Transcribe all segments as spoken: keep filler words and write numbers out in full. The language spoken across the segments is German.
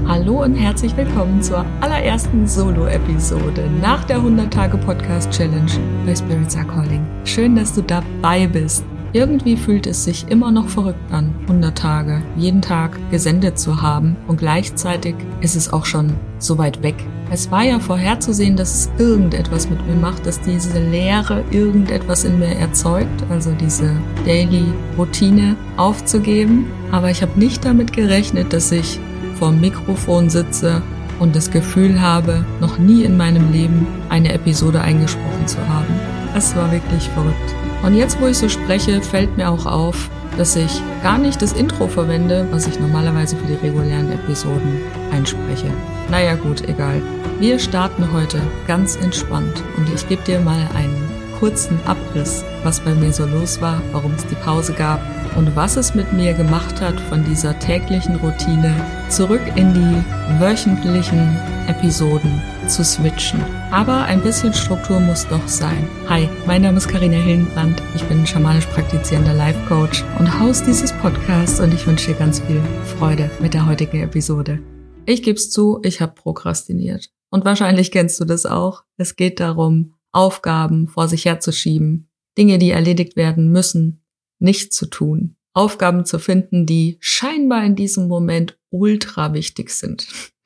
Hallo und herzlich willkommen zur allerersten Solo-Episode nach der hundert-Tage-Podcast-Challenge bei Spirits Are Calling. Schön, dass du dabei bist. Irgendwie fühlt es sich immer noch verrückt an, hundert Tage, jeden Tag gesendet zu haben und gleichzeitig ist es auch schon so weit weg. Es war ja vorherzusehen, dass es irgendetwas mit mir macht, dass diese Leere irgendetwas in mir erzeugt, also diese Daily-Routine aufzugeben. Aber ich habe nicht damit gerechnet, dass ich vor dem Mikrofon sitze und das Gefühl habe, noch nie in meinem Leben eine Episode eingesprochen zu haben. Es war wirklich verrückt. Und jetzt, wo ich so spreche, fällt mir auch auf, dass ich gar nicht das Intro verwende, was ich normalerweise für die regulären Episoden einspreche. Naja gut, egal. Wir starten heute ganz entspannt und ich gebe dir mal einen kurzen Abriss, was bei mir so los war, warum es die Pause gab und was es mit mir gemacht hat, von dieser täglichen Routine zurück in die wöchentlichen Episoden zu switchen. Aber ein bisschen Struktur muss doch sein. Hi, mein Name ist Carina Hillenbrand, ich bin schamanisch praktizierender Life Coach und Host dieses Podcasts und ich wünsche dir ganz viel Freude mit der heutigen Episode. Ich gebe es zu, ich habe prokrastiniert. Und wahrscheinlich kennst du das auch. Es geht darum, Aufgaben vor sich herzuschieben, Dinge, die erledigt werden müssen, nicht zu tun. Aufgaben zu finden, die scheinbar in diesem Moment ultra wichtig sind.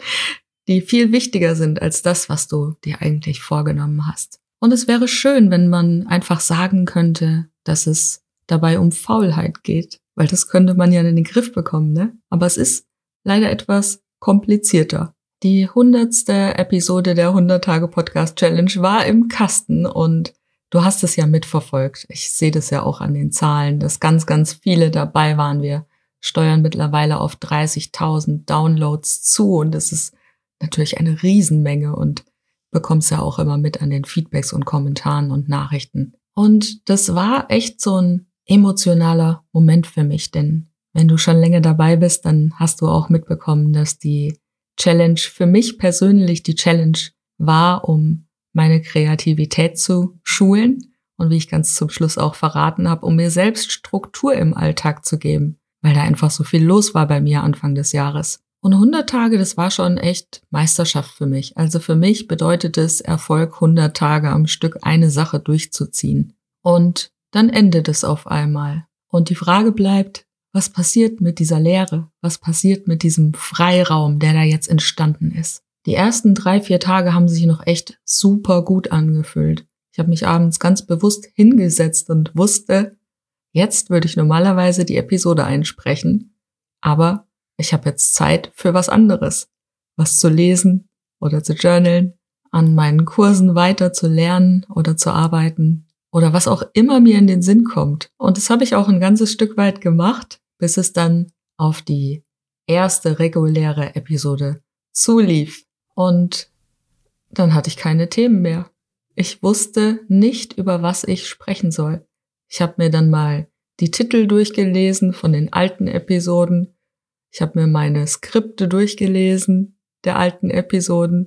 Die viel wichtiger sind als das, was du dir eigentlich vorgenommen hast. Und es wäre schön, wenn man einfach sagen könnte, dass es dabei um Faulheit geht, weil das könnte man ja in den Griff bekommen, ne? Aber es ist leider etwas komplizierter. Die hundertste Episode der hundert-Tage-Podcast-Challenge war im Kasten und du hast es ja mitverfolgt. Ich sehe das ja auch an den Zahlen, dass ganz, ganz viele dabei waren. Wir steuern mittlerweile auf dreißigtausend Downloads zu und das ist natürlich eine Riesenmenge und bekommst ja auch immer mit an den Feedbacks und Kommentaren und Nachrichten. Und das war echt so ein emotionaler Moment für mich, denn wenn du schon länger dabei bist, dann hast du auch mitbekommen, dass die Challenge für mich persönlich die Challenge war, um meine Kreativität zu schulen und wie ich ganz zum Schluss auch verraten habe, um mir selbst Struktur im Alltag zu geben, weil da einfach so viel los war bei mir Anfang des Jahres. Und hundert Tage, das war schon echt Meisterschaft für mich. Also für mich bedeutet es Erfolg, hundert Tage am Stück eine Sache durchzuziehen. Und dann endet es auf einmal. Und die Frage bleibt, was passiert mit dieser Leere? Was passiert mit diesem Freiraum, der da jetzt entstanden ist? Die ersten drei, vier Tage haben sich noch echt super gut angefühlt. Ich habe mich abends ganz bewusst hingesetzt und wusste, jetzt würde ich normalerweise die Episode einsprechen, aber ich habe jetzt Zeit für was anderes, was zu lesen oder zu journalen, an meinen Kursen weiter zu lernen oder zu arbeiten oder was auch immer mir in den Sinn kommt. Und das habe ich auch ein ganzes Stück weit gemacht, bis es dann auf die erste reguläre Episode zulief. Und dann hatte ich keine Themen mehr. Ich wusste nicht, über was ich sprechen soll. Ich habe mir dann mal die Titel durchgelesen von den alten Episoden. Ich habe mir meine Skripte durchgelesen der alten Episoden.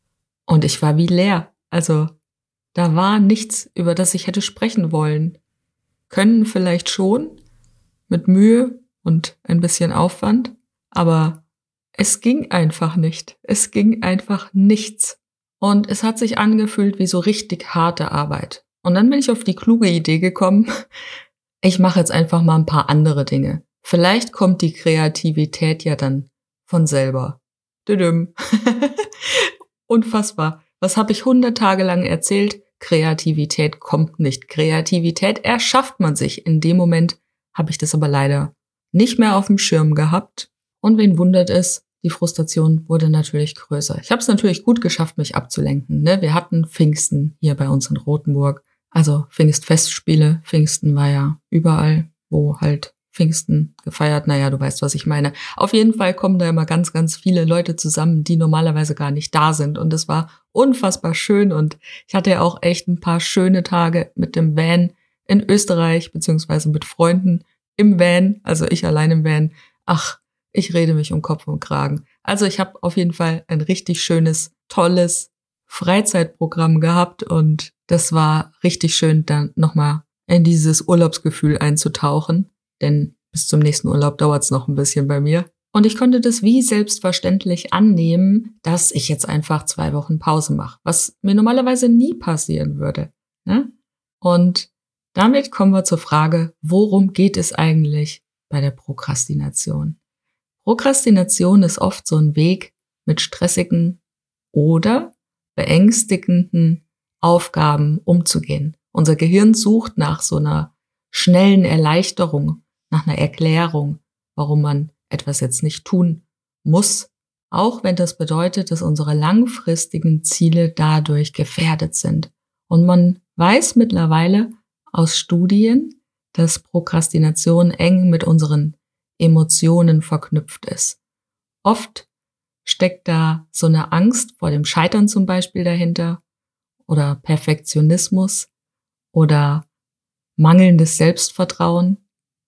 Und ich war wie leer. Also da war nichts, über das ich hätte sprechen wollen. Können vielleicht schon, mit Mühe und ein bisschen Aufwand, aber es ging einfach nicht. Es ging einfach nichts. Und es hat sich angefühlt wie so richtig harte Arbeit. Und dann bin ich auf die kluge Idee gekommen, ich mache jetzt einfach mal ein paar andere Dinge. Vielleicht kommt die Kreativität ja dann von selber. Düdüm. Unfassbar. Was habe ich hundert Tage lang erzählt? Kreativität kommt nicht. Kreativität erschafft man sich. In dem Moment habe ich das aber leider nicht mehr auf dem Schirm gehabt. Und wen wundert es? Die Frustration wurde natürlich größer. Ich habe es natürlich gut geschafft, mich abzulenken. Ne? Wir hatten Pfingsten hier bei uns in Rothenburg. Also Pfingstfestspiele. Pfingsten war ja überall, wo halt Pfingsten gefeiert. Naja, du weißt, was ich meine. Auf jeden Fall kommen da immer ganz, ganz viele Leute zusammen, die normalerweise gar nicht da sind. Und es war unfassbar schön. Und ich hatte ja auch echt ein paar schöne Tage mit dem Van in Österreich, beziehungsweise mit Freunden im Van. Also ich allein im Van. Ach, ich rede mich um Kopf und Kragen. Also ich habe auf jeden Fall ein richtig schönes, tolles Freizeitprogramm gehabt. Und das war richtig schön, dann nochmal in dieses Urlaubsgefühl einzutauchen. Denn bis zum nächsten Urlaub dauert es noch ein bisschen bei mir. Und ich konnte das wie selbstverständlich annehmen, dass ich jetzt einfach zwei Wochen Pause mache, was mir normalerweise nie passieren würde. Ne? Und damit kommen wir zur Frage, worum geht es eigentlich bei der Prokrastination? Prokrastination ist oft so ein Weg, mit stressigen oder beängstigenden Aufgaben umzugehen. Unser Gehirn sucht nach so einer schnellen Erleichterung, nach einer Erklärung, warum man etwas jetzt nicht tun muss, auch wenn das bedeutet, dass unsere langfristigen Ziele dadurch gefährdet sind. Und man weiß mittlerweile aus Studien, dass Prokrastination eng mit unseren Emotionen verknüpft ist. Oft steckt da so eine Angst vor dem Scheitern zum Beispiel dahinter oder Perfektionismus oder mangelndes Selbstvertrauen.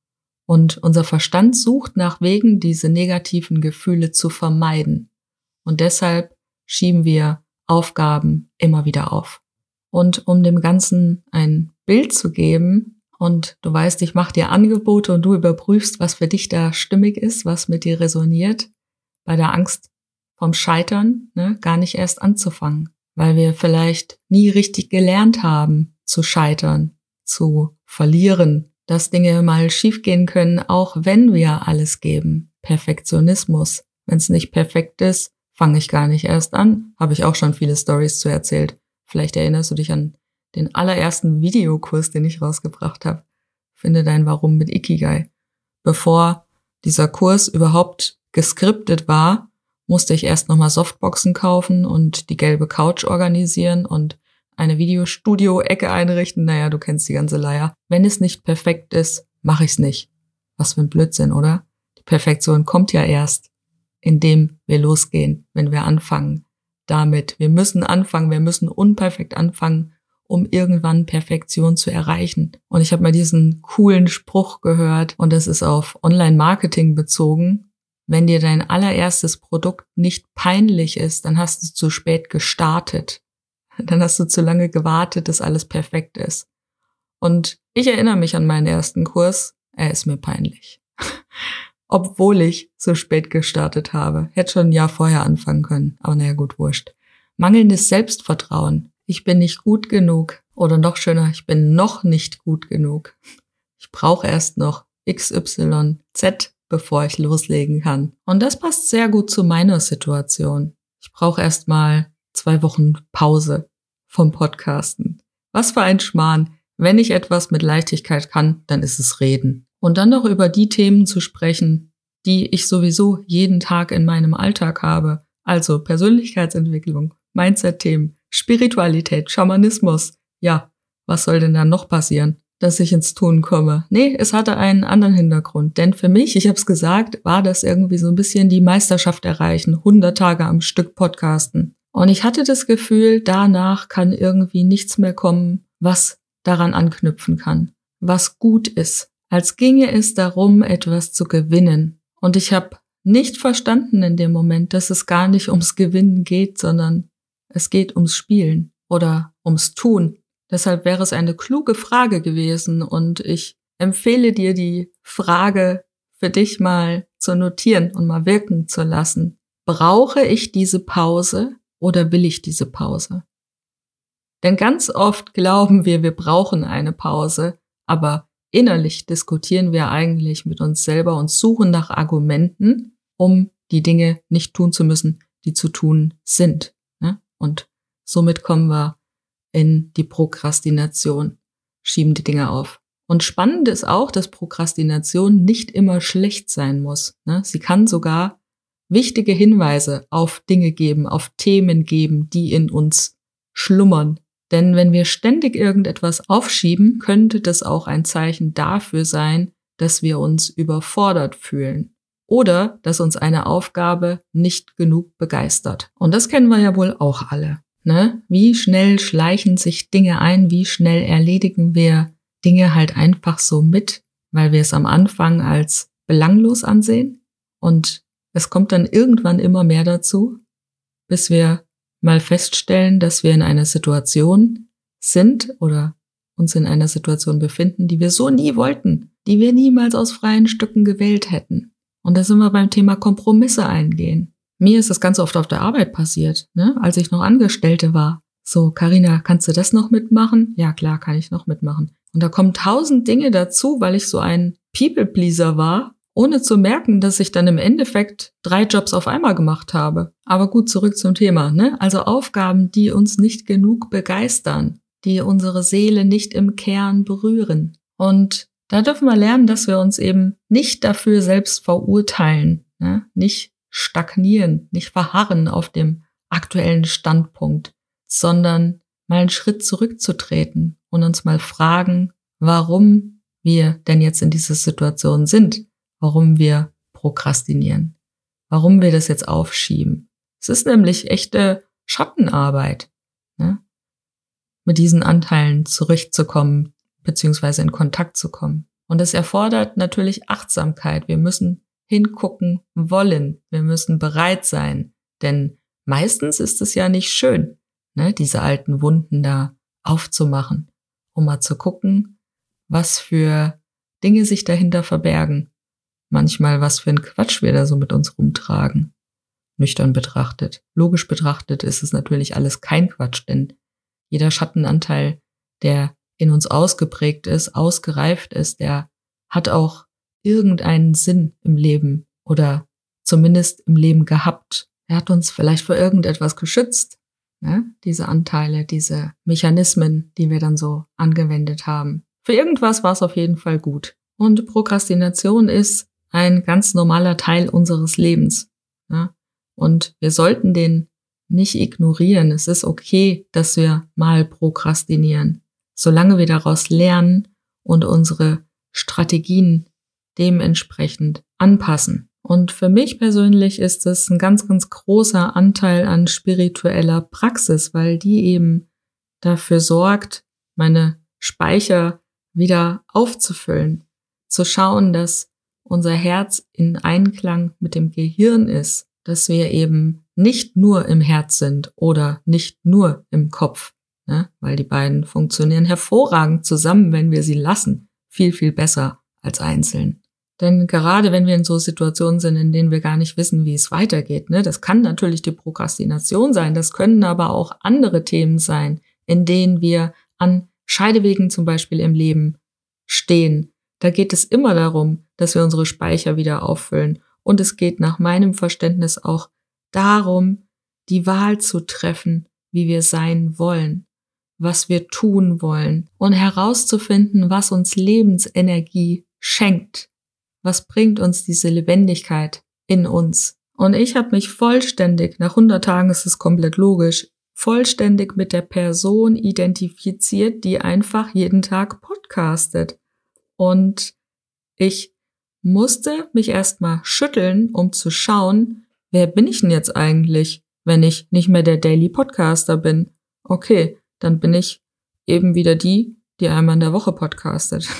Und unser Verstand sucht nach Wegen, diese negativen Gefühle zu vermeiden. Und deshalb schieben wir Aufgaben immer wieder auf. Und um dem Ganzen ein Bild zu geben, und du weißt, ich mache dir Angebote und du überprüfst, was für dich da stimmig ist, was mit dir resoniert, bei der Angst vom Scheitern, ne, gar nicht erst anzufangen, weil wir vielleicht nie richtig gelernt haben, zu scheitern, zu verlieren, dass Dinge mal schiefgehen können, auch wenn wir alles geben. Perfektionismus. Wenn es nicht perfekt ist, fange ich gar nicht erst an. Habe ich auch schon viele Storys zu erzählt. Vielleicht erinnerst du dich an den allerersten Videokurs, den ich rausgebracht habe. Finde dein Warum mit Ikigai. Bevor dieser Kurs überhaupt geskriptet war, musste ich erst nochmal Softboxen kaufen und die gelbe Couch organisieren und eine Videostudio-Ecke einrichten. Naja, du kennst die ganze Leier. Wenn es nicht perfekt ist, mache ich es nicht. Was für ein Blödsinn, oder? Die Perfektion kommt ja erst, indem wir losgehen, wenn wir anfangen damit. Wir müssen anfangen, wir müssen unperfekt anfangen, um irgendwann Perfektion zu erreichen. Und ich habe mal diesen coolen Spruch gehört und das ist auf Online-Marketing bezogen. Wenn dir dein allererstes Produkt nicht peinlich ist, dann hast du zu spät gestartet. Dann hast du zu lange gewartet, dass alles perfekt ist. Und ich erinnere mich an meinen ersten Kurs, er ist mir peinlich. Obwohl ich so spät gestartet habe. Hätte schon ein Jahr vorher anfangen können, aber naja, gut, wurscht. Mangelndes Selbstvertrauen. Ich bin nicht gut genug. Oder noch schöner, ich bin noch nicht gut genug. Ich brauche erst noch X Y Z, bevor ich loslegen kann. Und das passt sehr gut zu meiner Situation. Ich brauche erst mal zwei Wochen Pause vom Podcasten. Was für ein Schmarrn. Wenn ich etwas mit Leichtigkeit kann, dann ist es reden. Und dann noch über die Themen zu sprechen, die ich sowieso jeden Tag in meinem Alltag habe. Also Persönlichkeitsentwicklung, Mindset-Themen, Spiritualität, Schamanismus. Ja, was soll denn da noch passieren, dass ich ins Tun komme? Nee, es hatte einen anderen Hintergrund. Denn für mich, ich habe es gesagt, war das irgendwie so ein bisschen die Meisterschaft erreichen. hundert Tage am Stück podcasten. Und ich hatte das Gefühl, danach kann irgendwie nichts mehr kommen, was daran anknüpfen kann, was gut ist. Als ginge es darum, etwas zu gewinnen. Und ich habe nicht verstanden in dem Moment, dass es gar nicht ums Gewinnen geht, sondern es geht ums Spielen oder ums Tun. Deshalb wäre es eine kluge Frage gewesen und ich empfehle dir, die Frage für dich mal zu notieren und mal wirken zu lassen. Brauche ich diese Pause oder will ich diese Pause? Denn ganz oft glauben wir, wir brauchen eine Pause, aber innerlich diskutieren wir eigentlich mit uns selber und suchen nach Argumenten, um die Dinge nicht tun zu müssen, die zu tun sind. Und somit kommen wir in die Prokrastination, schieben die Dinge auf. Und spannend ist auch, dass Prokrastination nicht immer schlecht sein muss. Sie kann sogar wichtige Hinweise auf Dinge geben, auf Themen geben, die in uns schlummern. Denn wenn wir ständig irgendetwas aufschieben, könnte das auch ein Zeichen dafür sein, dass wir uns überfordert fühlen oder dass uns eine Aufgabe nicht genug begeistert. Und das kennen wir ja wohl auch alle, ne? Wie schnell schleichen sich Dinge ein, wie schnell erledigen wir Dinge halt einfach so mit, weil wir es am Anfang als belanglos ansehen und es kommt dann irgendwann immer mehr dazu, bis wir mal feststellen, dass wir in einer Situation sind oder uns in einer Situation befinden, die wir so nie wollten, die wir niemals aus freien Stücken gewählt hätten. Und da sind wir beim Thema Kompromisse eingehen. Mir ist das ganz oft auf der Arbeit passiert, ne? Als ich noch Angestellte war. So, Carina, kannst du das noch mitmachen? Ja, klar, kann ich noch mitmachen. Und da kommen tausend Dinge dazu, weil ich so ein People-Pleaser war, ohne zu merken, dass ich dann im Endeffekt drei Jobs auf einmal gemacht habe. Aber gut, zurück zum Thema, ne? Also Aufgaben, die uns nicht genug begeistern, die unsere Seele nicht im Kern berühren. Und da dürfen wir lernen, dass wir uns eben nicht dafür selbst verurteilen, ne? Nicht stagnieren, nicht verharren auf dem aktuellen Standpunkt, sondern mal einen Schritt zurückzutreten und uns mal fragen, warum wir denn jetzt in dieser Situation sind, warum wir prokrastinieren, warum wir das jetzt aufschieben. Es ist nämlich echte Schattenarbeit, ne? Mit diesen Anteilen zurechtzukommen, beziehungsweise in Kontakt zu kommen. Und es erfordert natürlich Achtsamkeit. Wir müssen hingucken wollen. Wir müssen bereit sein. Denn meistens ist es ja nicht schön, ne, diese alten Wunden da aufzumachen, um mal zu gucken, was für Dinge sich dahinter verbergen. Manchmal, was für ein Quatsch wir da so mit uns rumtragen. Nüchtern betrachtet. Logisch betrachtet ist es natürlich alles kein Quatsch, denn jeder Schattenanteil, der in uns ausgeprägt ist, ausgereift ist, der hat auch irgendeinen Sinn im Leben oder zumindest im Leben gehabt. Er hat uns vielleicht vor irgendetwas geschützt, ne? Diese Anteile, diese Mechanismen, die wir dann so angewendet haben. Für irgendwas war es auf jeden Fall gut. Und Prokrastination ist ein ganz normaler Teil unseres Lebens, ne? Und wir sollten den nicht ignorieren. Es ist okay, dass wir mal prokrastinieren, solange wir daraus lernen und unsere Strategien dementsprechend anpassen. Und für mich persönlich ist es ein ganz, ganz großer Anteil an spiritueller Praxis, weil die eben dafür sorgt, meine Speicher wieder aufzufüllen, zu schauen, dass unser Herz in Einklang mit dem Gehirn ist, dass wir eben nicht nur im Herz sind oder nicht nur im Kopf, ne? Weil die beiden funktionieren hervorragend zusammen, wenn wir sie lassen, viel, viel besser als einzeln. Denn gerade wenn wir in so Situationen sind, in denen wir gar nicht wissen, wie es weitergeht, ne, das kann natürlich die Prokrastination sein, das können aber auch andere Themen sein, in denen wir an Scheidewegen zum Beispiel im Leben stehen. Da geht es immer darum, dass wir unsere Speicher wieder auffüllen. Und es geht nach meinem Verständnis auch darum, die Wahl zu treffen, wie wir sein wollen, was wir tun wollen und herauszufinden, was uns Lebensenergie schenkt. Was bringt uns diese Lebendigkeit in uns? Und ich habe mich vollständig, nach hundert Tagen ist es komplett logisch, vollständig mit der Person identifiziert, die einfach jeden Tag podcastet. Und ich musste mich erstmal schütteln, um zu schauen, wer bin ich denn jetzt eigentlich, wenn ich nicht mehr der Daily Podcaster bin? Okay, dann bin ich eben wieder die, die einmal in der Woche podcastet.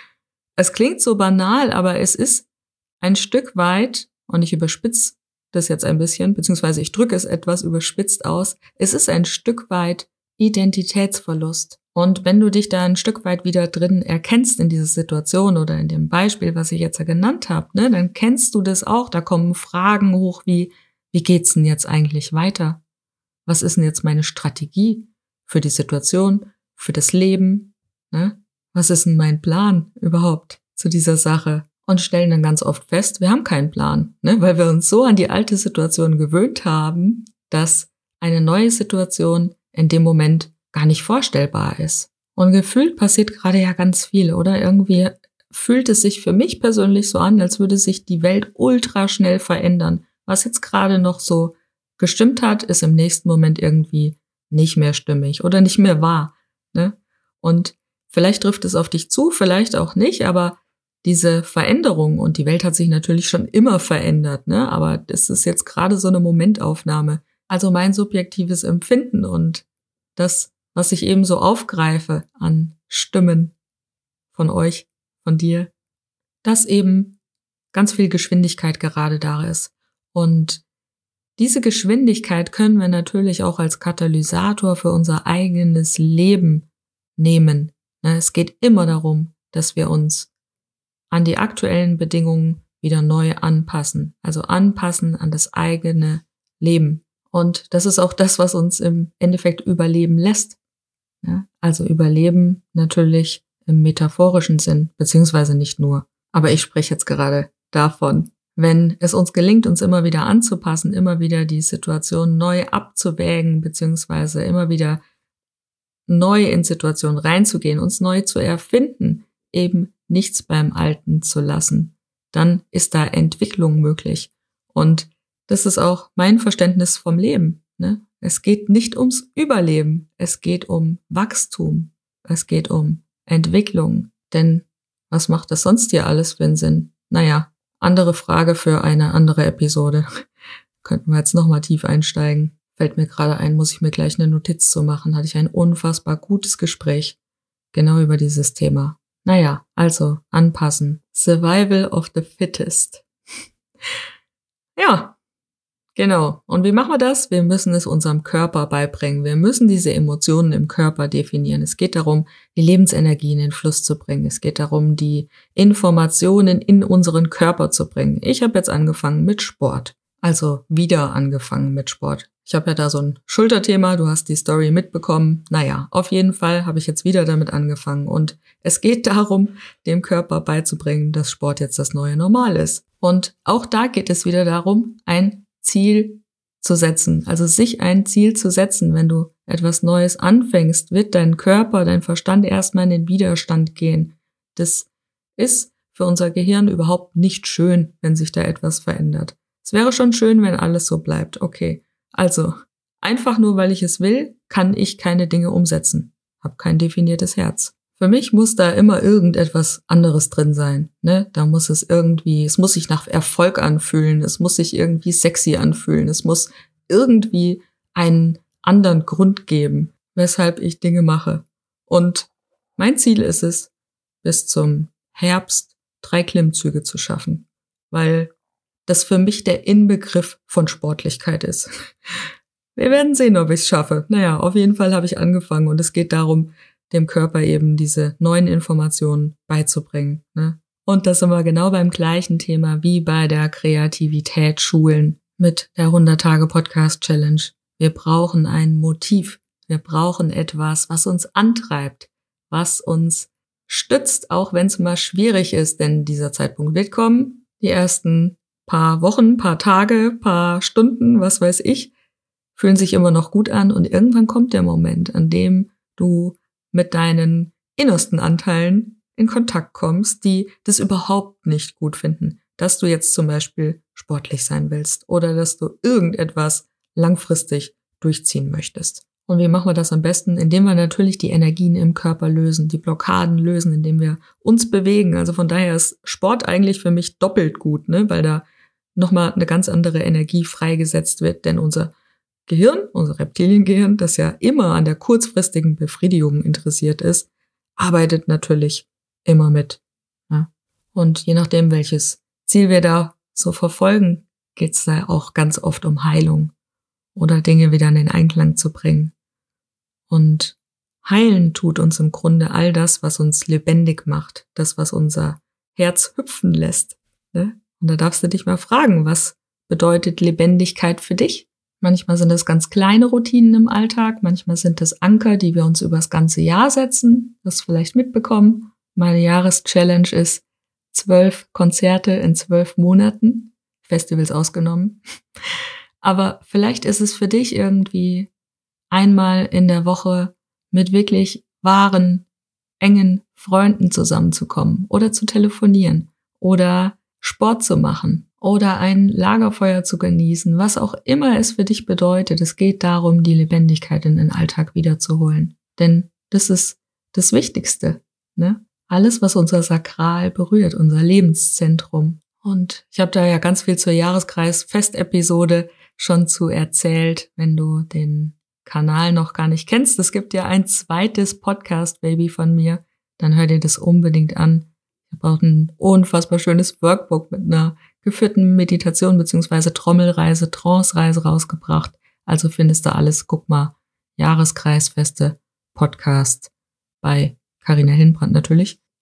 Es klingt so banal, aber es ist ein Stück weit, und ich überspitze das jetzt ein bisschen, beziehungsweise ich drücke es etwas überspitzt aus, es ist ein Stück weit Identitätsverlust. Und wenn du dich da ein Stück weit wieder drin erkennst in dieser Situation oder in dem Beispiel, was ich jetzt ja genannt habe, ne, dann kennst du das auch. Da kommen Fragen hoch wie, wie geht's denn jetzt eigentlich weiter? Was ist denn jetzt meine Strategie für die Situation, für das Leben? Ne? Was ist denn mein Plan überhaupt zu dieser Sache? Und stellen dann ganz oft fest, wir haben keinen Plan, ne, weil wir uns so an die alte Situation gewöhnt haben, dass eine neue Situation in dem Moment gar nicht vorstellbar ist. Und gefühlt passiert gerade ja ganz viel, oder? Irgendwie fühlt es sich für mich persönlich so an, als würde sich die Welt ultra schnell verändern. Was jetzt gerade noch so gestimmt hat, ist im nächsten Moment irgendwie nicht mehr stimmig oder nicht mehr wahr, ne? Und vielleicht trifft es auf dich zu, vielleicht auch nicht, aber diese Veränderung, und die Welt hat sich natürlich schon immer verändert, ne? Aber das ist jetzt gerade so eine Momentaufnahme. Also mein subjektives Empfinden und das, was ich eben so aufgreife an Stimmen von euch, von dir, dass eben ganz viel Geschwindigkeit gerade da ist. Und diese Geschwindigkeit können wir natürlich auch als Katalysator für unser eigenes Leben nehmen. Es geht immer darum, dass wir uns an die aktuellen Bedingungen wieder neu anpassen. Also anpassen an das eigene Leben. Und das ist auch das, was uns im Endeffekt überleben lässt. Ja, also überleben natürlich im metaphorischen Sinn, beziehungsweise nicht nur. Aber ich spreche jetzt gerade davon, wenn es uns gelingt, uns immer wieder anzupassen, immer wieder die Situation neu abzuwägen, beziehungsweise immer wieder neu in Situationen reinzugehen, uns neu zu erfinden, eben nichts beim Alten zu lassen, dann ist da Entwicklung möglich. Und das ist auch mein Verständnis vom Leben, ne? Es geht nicht ums Überleben, es geht um Wachstum, es geht um Entwicklung. Denn was macht das sonst hier alles für einen Sinn? Naja, andere Frage für eine andere Episode. Könnten wir jetzt nochmal tief einsteigen. Fällt mir gerade ein, muss ich mir gleich eine Notiz zu machen. Hatte ich ein unfassbar gutes Gespräch genau über dieses Thema. Naja, also anpassen. Survival of the fittest. Ja. Genau. Und wie machen wir das? Wir müssen es unserem Körper beibringen. Wir müssen diese Emotionen im Körper definieren. Es geht darum, die Lebensenergie in den Fluss zu bringen. Es geht darum, die Informationen in unseren Körper zu bringen. Ich habe jetzt angefangen mit Sport. Also wieder angefangen mit Sport. Ich habe ja da so ein Schulterthema. Du hast die Story mitbekommen. Naja, auf jeden Fall habe ich jetzt wieder damit angefangen. Und es geht darum, dem Körper beizubringen, dass Sport jetzt das neue Normal ist. Und auch da geht es wieder darum, ein Ziel zu setzen, also sich ein Ziel zu setzen. Wenn du etwas Neues anfängst, wird dein Körper, dein Verstand erstmal in den Widerstand gehen. Das ist für unser Gehirn überhaupt nicht schön, wenn sich da etwas verändert. Es wäre schon schön, wenn alles so bleibt. Okay, also einfach nur, weil ich es will, kann ich keine Dinge umsetzen. Hab kein definiertes Herz. Für mich muss da immer irgendetwas anderes drin sein, ne? Da muss es irgendwie, es muss sich nach Erfolg anfühlen, es muss sich irgendwie sexy anfühlen, es muss irgendwie einen anderen Grund geben, weshalb ich Dinge mache. Und mein Ziel ist es, bis zum Herbst drei Klimmzüge zu schaffen, weil das für mich der Inbegriff von Sportlichkeit ist. Wir werden sehen, ob ich es schaffe. Naja, auf jeden Fall habe ich angefangen und es geht darum, dem Körper eben diese neuen Informationen beizubringen, ne? Und das sind wir genau beim gleichen Thema wie bei der Kreativität schulen mit der hundert-Tage-Podcast-Challenge. Wir brauchen ein Motiv. Wir brauchen etwas, was uns antreibt, was uns stützt, auch wenn es mal schwierig ist, denn dieser Zeitpunkt wird kommen. Die ersten paar Wochen, paar Tage, paar Stunden, was weiß ich, fühlen sich immer noch gut an und irgendwann kommt der Moment, an dem du mit deinen innersten Anteilen in Kontakt kommst, die das überhaupt nicht gut finden, dass du jetzt zum Beispiel sportlich sein willst oder dass du irgendetwas langfristig durchziehen möchtest. Und wie machen wir das am besten? Indem wir natürlich die Energien im Körper lösen, die Blockaden lösen, indem wir uns bewegen. Also von daher ist Sport eigentlich für mich doppelt gut, ne, weil da nochmal eine ganz andere Energie freigesetzt wird, denn unser Gehirn, unser Reptiliengehirn, das ja immer an der kurzfristigen Befriedigung interessiert ist, arbeitet natürlich immer mit. Ja. Und je nachdem, welches Ziel wir da so verfolgen, geht es da auch ganz oft um Heilung oder Dinge wieder in den Einklang zu bringen. Und heilen tut uns im Grunde all das, was uns lebendig macht, das, was unser Herz hüpfen lässt. Ne? Und da darfst du dich mal fragen, was bedeutet Lebendigkeit für dich? Manchmal sind es ganz kleine Routinen im Alltag, manchmal sind es Anker, die wir uns übers ganze Jahr setzen, das vielleicht mitbekommen. Meine Jahreschallenge ist zwölf Konzerte in zwölf Monaten, Festivals ausgenommen. Aber vielleicht ist es für dich irgendwie einmal in der Woche mit wirklich wahren, engen Freunden zusammenzukommen oder zu telefonieren oder Sport zu machen oder ein Lagerfeuer zu genießen, was auch immer es für dich bedeutet. Es geht darum, die Lebendigkeit in den Alltag wiederzuholen. Denn das ist das Wichtigste, ne? Alles, was unser Sakral berührt, unser Lebenszentrum. Und ich habe da ja ganz viel zur Jahreskreis-Festepisode schon zu erzählt, wenn du den Kanal noch gar nicht kennst. Es gibt ja ein zweites Podcast-Baby von mir. Dann hör dir das unbedingt an. Ich habe auch ein unfassbar schönes Workbook mit einer geführten Meditation bzw. Trommelreise, Trance-Reise rausgebracht. Also findest du alles. Guck mal, Jahreskreisfeste Podcast bei Carina Hillenbrand natürlich.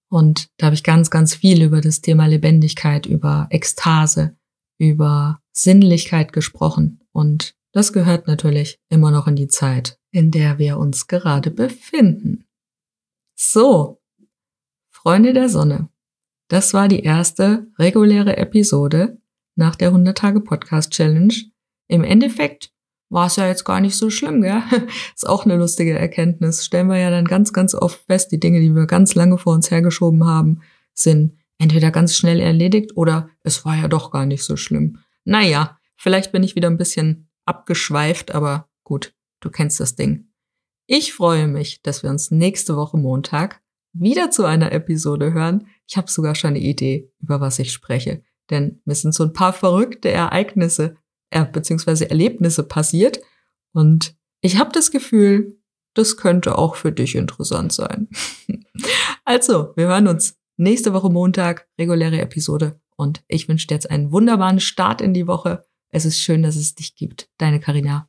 Und da habe ich ganz, ganz viel über das Thema Lebendigkeit, über Ekstase, über Sinnlichkeit gesprochen. Und das gehört natürlich immer noch in die Zeit, in der wir uns gerade befinden. So, Freunde der Sonne, das war die erste reguläre Episode nach der hundert-Tage-Podcast-Challenge. Im Endeffekt war es ja jetzt gar nicht so schlimm, gell? Ist auch eine lustige Erkenntnis. Stellen wir ja dann ganz, ganz oft fest, die Dinge, die wir ganz lange vor uns hergeschoben haben, sind entweder ganz schnell erledigt oder es war ja doch gar nicht so schlimm. Naja, vielleicht bin ich wieder ein bisschen abgeschweift, aber gut, du kennst das Ding. Ich freue mich, dass wir uns nächste Woche Montag wieder zu einer Episode hören. Ich habe sogar schon eine Idee, über was ich spreche, denn mir sind so ein paar verrückte Ereignisse äh, beziehungsweise Erlebnisse passiert und ich habe das Gefühl, das könnte auch für dich interessant sein. Also, wir hören uns nächste Woche Montag, reguläre Episode und ich wünsche dir jetzt einen wunderbaren Start in die Woche. Es ist schön, dass es dich gibt. Deine Carina.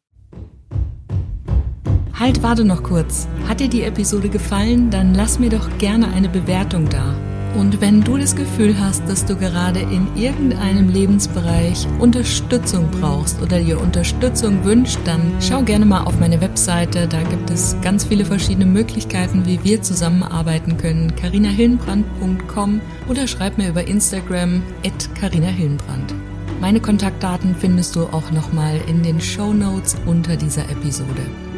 Halt, warte noch kurz. Hat dir die Episode gefallen? Dann lass mir doch gerne eine Bewertung da. Und wenn du das Gefühl hast, dass du gerade in irgendeinem Lebensbereich Unterstützung brauchst oder dir Unterstützung wünscht, dann schau gerne mal auf meine Webseite. Da gibt es ganz viele verschiedene Möglichkeiten, wie wir zusammenarbeiten können. carina hillenbrand punkt com oder schreib mir über Instagram at carina hillenbrand. Meine Kontaktdaten findest du auch nochmal in den Shownotes unter dieser Episode.